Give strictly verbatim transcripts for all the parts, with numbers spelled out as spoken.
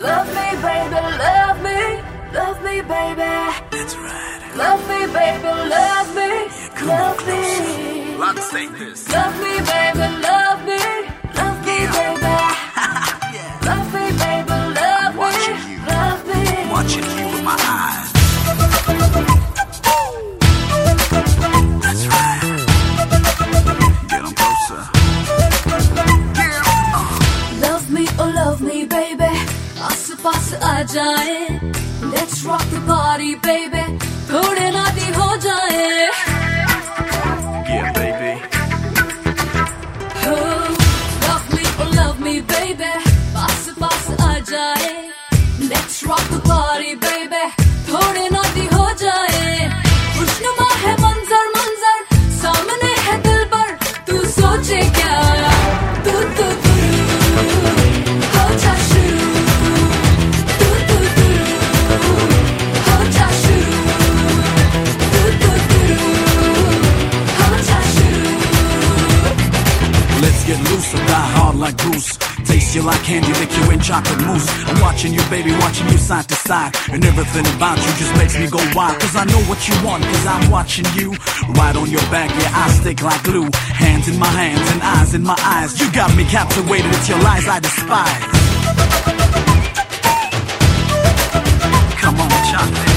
Love me, baby, love me, love me, baby. That's right. Love me, baby, love me, Yeah, come on love closer. me. Let's take this. Love me, baby, love me, love me, baby. Yeah. Love me, baby, love me, Watching you. love me. Watching you with my eyes. That's right. Get 'em closer. Yeah. Uh. Love me, oh love me, baby. आस पास आ जाए. Let's rock the party, baby. थोड़े नाटी हो जाए. Yeah, baby. Oh, love me, oh love me, baby. पास पास आ जाए. Let's rock the party, baby. थोड़े नाटी हो जाए. खुशनुमा है मंजर मंजर. सामने है दिल पर. तू सोचे क्या? तू तू तू हो जा शुरू. तू तू तू हो जा शुरू. तू तू तू हो जा शुरू. Let's get loose and die hard like Bruce. Taste you like candy, lick you in chocolate mousse. I'm watching you, baby, watching you side to side. And everything about you just makes me go wild. Cause I know what you want, cause I'm watching you. Right on your back, yeah, I stick like glue. Hands in my hands and eyes in my eyes. You got me captivated, it's your lies I despise. Come on, chocolate.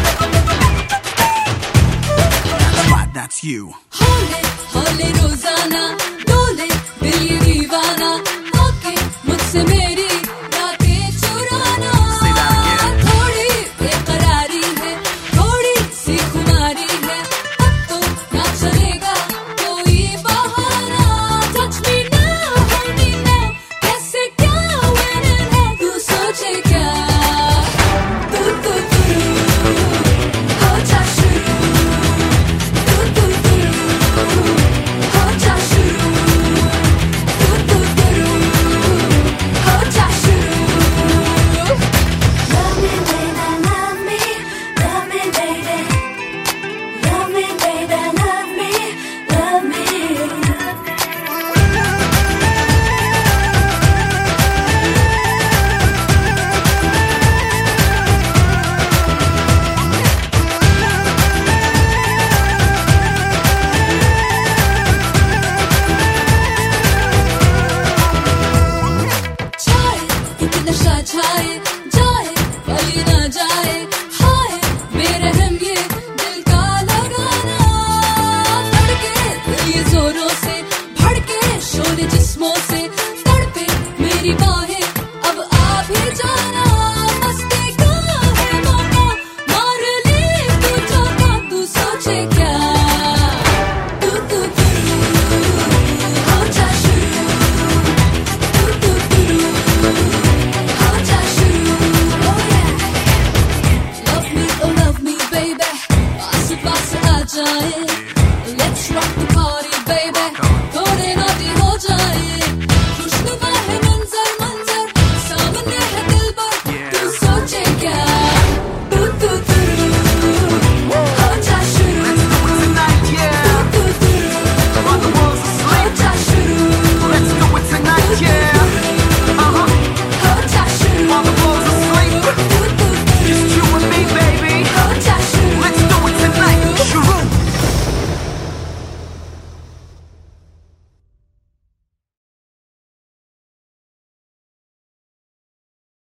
That's right, that's you. Hole, hole रोजाना डोले दिल ये दीवाना होके मुझसे मेरी रातें चुराना. Say that again. थोड़ी बेकरारी है, थोड़ी सी खुमारी है. अब तो ना चलेगा कोई बहाना. Touch me now, hold me now. कैसे क्या when and how? तू सोचे क्या? तू तू तू हो जा शुरू. तू तू तू हो जा शुरू. तू तू तू हो जा शुरू. Love me, baby, love me, love me, baby. Love me, baby, love me, love me. छाए एक नशा छाए जाए कहीं ना जाए.